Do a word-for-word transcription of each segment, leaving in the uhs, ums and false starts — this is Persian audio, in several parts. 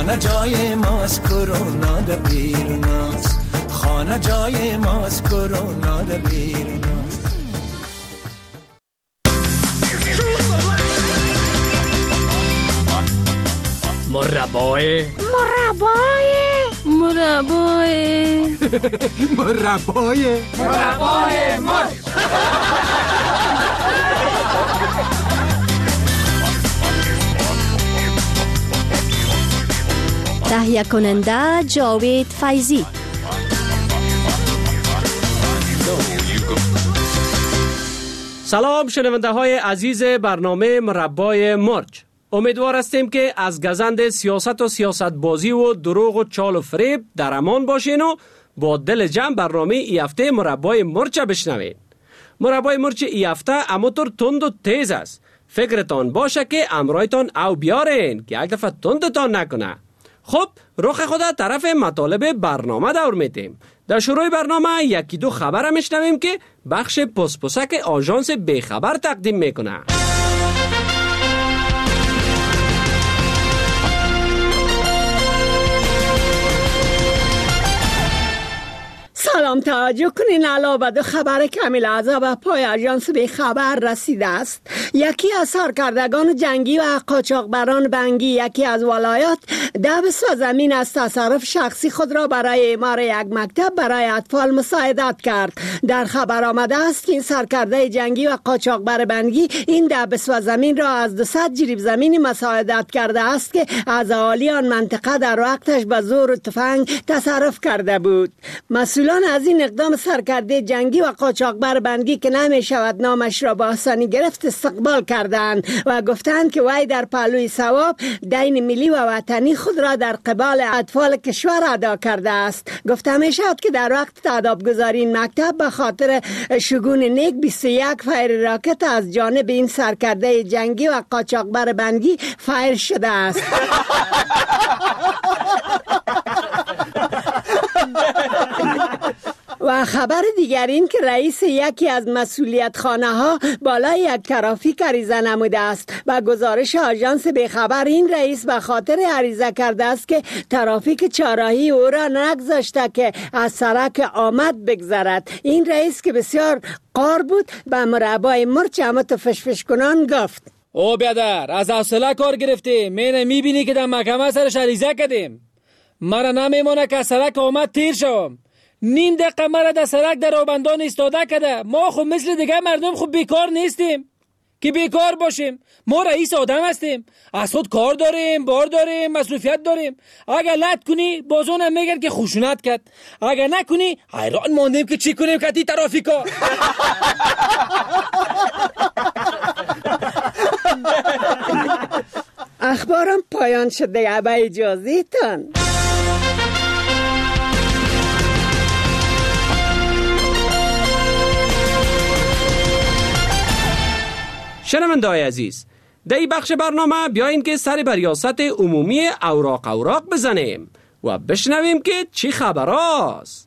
خانه جای ماست کرونا در بیروناست، خانه جای ماست کرونا در بیروناست. مربای مربای مربای مربای مربای مرچ. تهیه کننده جاوید فیضی. سلام شنونده های عزیز برنامه مربای مرچ. امیدوار هستیم که از گزند سیاست و سیاست بازی و دروغ و چال و فریب در امان باشین و با دل جمع برنامه ای هفته مربای مرچ بشنوین. مربای مرچ ای هفته اموتر تند و تیز است. فکرتان باشه که امرایتان او بیارین که یک دفعه تندتان نکنه. خب رخ خدا طرف مطالب برنامه دور میتیم. در شروع برنامه یکی دو خبر میشنویم که بخش پسپسک آژانس بیخبر تقدیم میکنه. سلام، توجه کنین علاوه دو خبر کامل از به پای آژانس به خبر رسیده است. یکی از سرکردگان جنگی و قاچاقبران بنگی یکی از ولایات دبس و زمین از تصرف شخصی خود را برای اعمار یک مکتب برای اطفال مساعدت کرد. در خبر آمده است که این سرکرده جنگی و قاچاقبر بنگی این دبس و زمین را از دویست جریب زمینی مساعدت کرده است که از اهالی آن منطقه در وقتش به زور و تفنگ تصرف کرده بود. مسئولان از این اقدام سرکرده جنگی و قاچاقبر بنگی که نمی شود نامش را با آسانی گرفت استقبال کردند و گفتند که وی در پهلوی ثواب دین ملی و وطنی خود را در قبال اطفال کشور ادا کرده است. گفته می شود که در وقت تادابگذاری این مکتب به خاطر شگون نیک بیست و یک فایر راکت از جانب این سرکرده جنگی و قاچاقبر بنگی فایر شده است. و خبر دیگر این که رئیس یکی از مسئولیت خانه ها بالای یک ترافیک عریضه نموده است. و گزارش آژانس به خبر این رئیس به خاطر عریضه کرده است که ترافیک چهارراهی او را نگذاشته که از سرک آمد بگذرد. این رئیس که بسیار قار بود به مربای مرچ همت فشفش کنان گفت: او بیادر از حوصله کار گرفتی، مینه میبینی که در محکمه سرش عریضه کردیم. مرا نمیمونه که سرک آمد تیر شوم. نیم دقیقه مرا در سرک در آبندان ایستاده کده. ما خب مثل دیگه مردم خب بیکار نیستیم که بیکار باشیم. ما رئیس آدم هستیم، از خود کار داریم، بار داریم، مصروفیت داریم. اگر لط کنی بازونم میگن که خشونت کرد، اگر نکنی حیران ماندیم که چی کنیم کتی ترافیکا. اخبارم پایان شده با اجازه تان. شنونده های عزیز، در این بخش برنامه بیاییم که سر بر ریاست عمومی اوراق اوراق بزنیم و بشنویم که چی خبر است.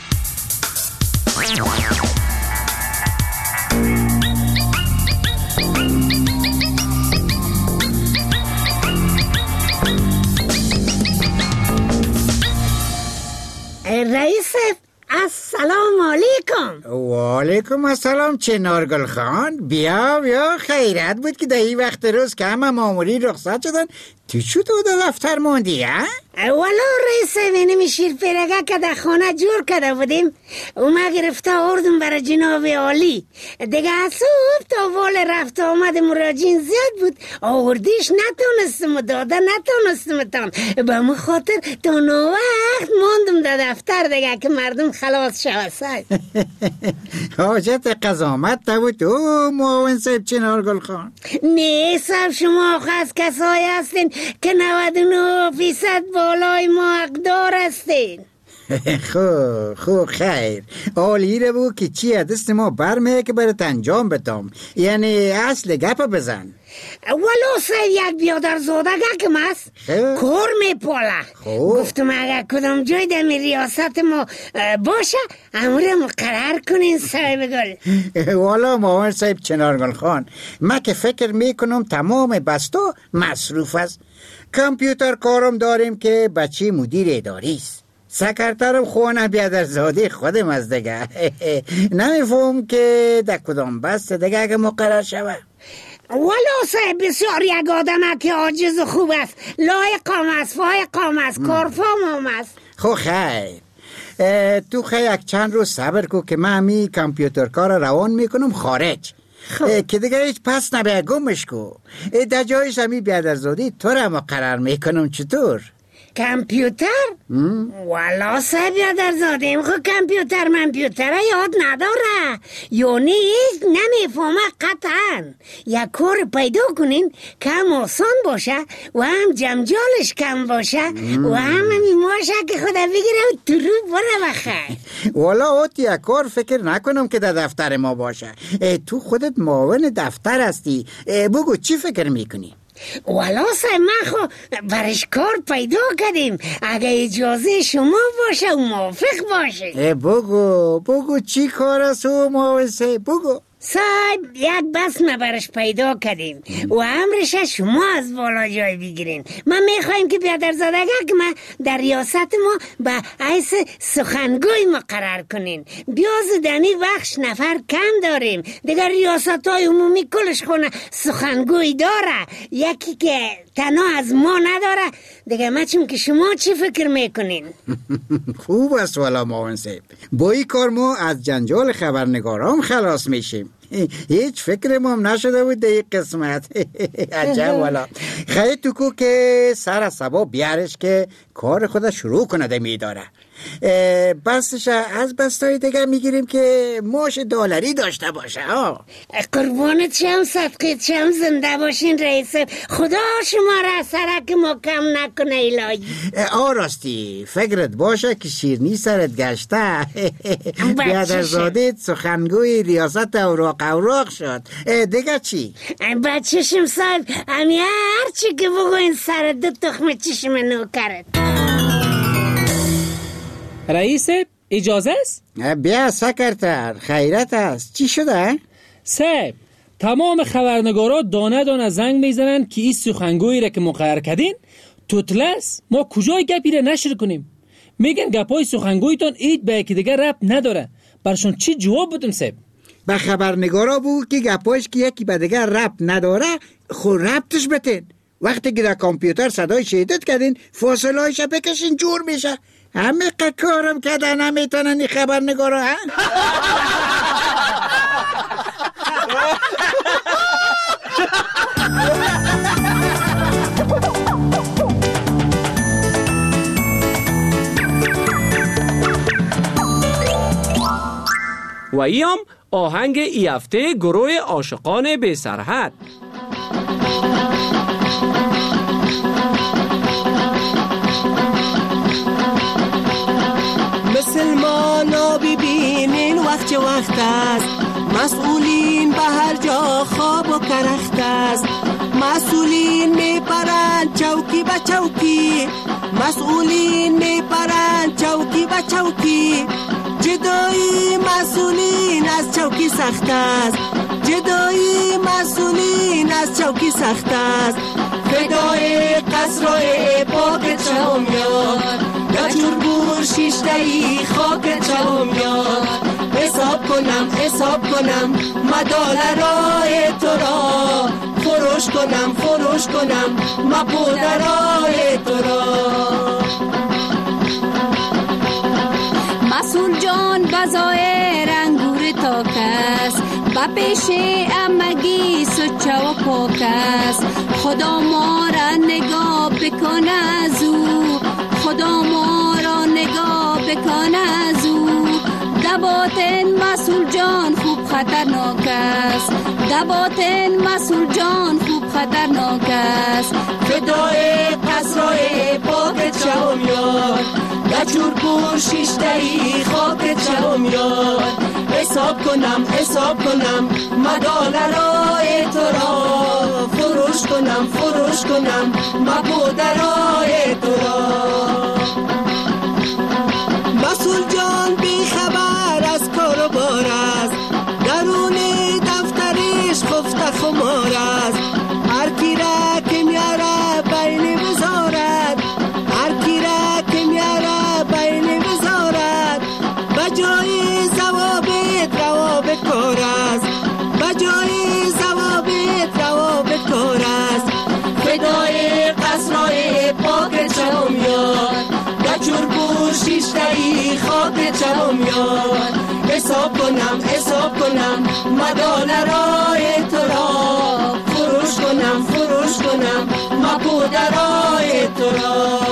رئیس السلام علیکم. و علیکم السلام چنارگل خان. بیا بیا، خیرت بود که در این وقت روز که همه ماموری رخصت شدن تو چو تو در دفتر موندی ها؟ والا رئیس بینیم شیر پیرگه که در خانه جور کرده بودیم اومه گرفته آوردم برای جناب عالی. دیگه صبح تا وال رفت آمد مراجعین زیاد بود، آوردیش نتونستم داده نتونستم تان. به مخاطر تا نوقت ماندم در دفتر دیگه که مردم خلاص شوستای. حاجت قضامت نبود تو معاون صاحب چنارگل خان؟ نه صاحب، شما آخه از کسایی هستین که نود و نه فیصد بالای ما حقدار هستین. خو خو خیر عالی رو بود که چی دست ما برمه که برات انجام بدم، یعنی اصل گپ بزن. ولو سید یک بیادر زاده گکم است کار میپاله. گفتم اگر کدام جای در ریاست ما باشه امور مقرر کنین صاحب گل. والا مامان صاحب چنارگل خان، من که فکر میکنم تمام بستا مصروف است. کامپیوتر کارم داریم که بچه مدیر اداری است. سکرترم خونه بیادرزاده خودم از دیگه. نمیفهم که در کدام بست دیگه اگه مقرر شوه. ولو صاحب بسیار یک آدم که عاجز و خوب است، لایقام است، فایقام است، کارفرمام است. خو خیر تو خیلی یک چند روز صبر کو که من همی کامپیوتر کار روان میکنم خارج که دیگه هیچ پس نبیه گمش کو. در جایش همی بیادرزادی تو را مقرر میکنم. چطور؟ کامپیوتر؟ والا صاحب بیادرزادیم خو کامپیوتر منپیوتر یاد نداره، یعنی هیچ نمیفهمه قطعا. یک کار پیدا کنین که هم آسان باشه و هم جمجالش کم باشه و هم میماشه که خدا بگیره و تو رو بره بخیر. والا اوت یک کار فکر نکنم که در دفتر ما باشه. تو خودت معاون دفتر هستی، بگو چی فکر میکنی؟ والا صاحب من خو برش کار پیدا کردیم، اگه اجازه شما باشه و موافق باشه. بگو بگو چی کار است و موافقه؟ بگو. صاحب یک بسمه برش پیدا کردیم و امرش شما از بالا جای بگیرین. من میخوایم که بیادرزادگه که من در ریاست ما به حیث سخنگوی مقرر کنین. بیاز دنی بخش نفر کم داریم، دیگر ریاست های عمومی کلش خونه سخنگوی داره، یکی که تنها از ما نداره دیگه. من چون که شما چی فکر میکنین؟ خوب است والا معاون صاحب، با این کار ما از جنجال خبرنگارام خلاص میشیم. هیچ فکرم هم نشده بود در این قسمت. عجب والا. خیلی تو کو که سر سبا بیارش که کار خود شروع کنده میداره. بستش از بستای دیگه میگیریم که ماش دلاری داشته باشه. ها قربانت شم، صدقیت شم، زنده باشین رئیس. خدا شما را سرک محکم نکنه الهی. آراستی فکرت باشه که شیرنی سرت گشته. بیادرزادت سخنگوی ریاست اوراق اوراق شد. دیگه چی؟ بچشم صاحب، همی هر چی که بگوین سر دو تخم چشم نوکرت. رئیس اجازه است؟ بیا سکرتر، خیرت است. چی شده؟ صاحب تمام خبرنگارا دانه دانه زنگ میزنن که این سخنگویی را که مقرر کردین توتلس، ما کجای گپی را نشر کنیم؟ میگن گپای سخنگویتان اید به یکی دیگر ربط نداره. برشون چی جواب بدم صاحب؟ به خبرنگارا بگو که گپایش که یکی به دیگر ربط نداره خود ربطش بتین. وقتی که در کامپیوتر صدای شیدت کردین فاصله هایش بکشین جور میشه. همه کارم کده نمیتونن این خبرنگارا. ها و ایام آهنگ ای هفته گروه عاشقان بی سرحد. مسلمانا ببینین وقت وقت است، مسئولین به هر جا خواب و کرخت است. مسئولین میپرند چوکی به چوکی، مسئولین میپرند چوکی به چوکی. جدایی مسئولین از چوکی سخت است، جدایی مسئولین از چوکی سخت است. فدای قصرهای پاک چوم یاد، گچور بور شیشتهی خاک چوم یاد. حساب کنم حساب کنم مدالرای تو را، فروش کنم فروش کنم مپودرای تو را. مسئول جان بظاهر انگور تاک است، با پیش امگی سچه و پاک است. خدا ما را نگاه بکن از او، خدا ما را نگاه بکن از او. دباتن مسئول جان خوب خطرناک است، دباتن مسئول جان خوب خطرناک است. فدای قصرهای پاک چوم یاد، گچور پور شیشتهی خاک چوم یاد. حساب کنم حساب کنم مدالرای تو را، فروش کنم فروش کنم مپودرای تو را. مسئول جان بی خبر از کار و بار است، درون دفترش خفته خمار است. هر کی را که میاره بین بزار شیشتهی خاک چمم یار حساب کنم حساب کنم مدالرای تو را فروش کنم فروش کنم مپودرای تو را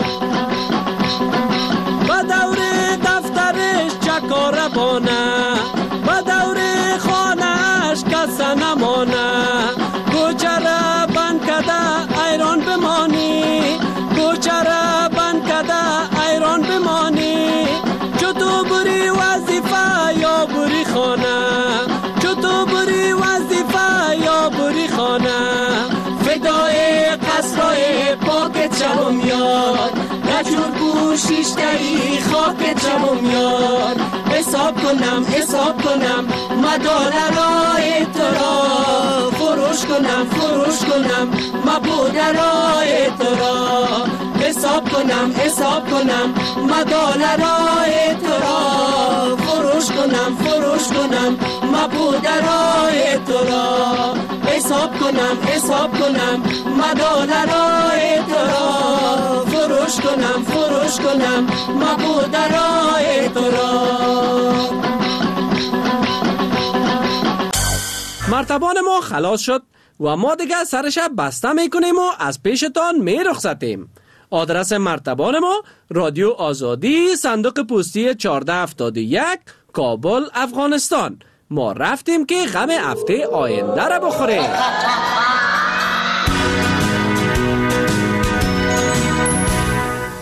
با دور دفترش چکار بانه با دور خانهش کس نمانه کوچره بند کده ایران بمانی کوچره بند کده ایران بمانی چو تو بری وظیفه یا بری خانه چو تو بری وظیفه یا بری خانه فدای قصرهای پاک چمم یار نجور پوشیشتهی خاک چمم یار حساب کنم حساب کنم مدالرای تو را فروش کنم فروش کنم مپودرای تو را حساب کنم حساب کنم مدالرای تو را فروش کنم فروش کنم مپودرای تو را حساب کنم حساب کنم مدالرای تو را فروش کنم فروش کنم مپودرای تو را. مرتبان ما خلاص شد و ما دیگه سرش بسته میکنیم و از پیشتان میرخصتیم. آدرس مرتبان ما رادیو آزادی صندوق پستی چهارده هفتاد و یک کابل افغانستان. ما رفتیم که غم هفته آینده را بخوریم.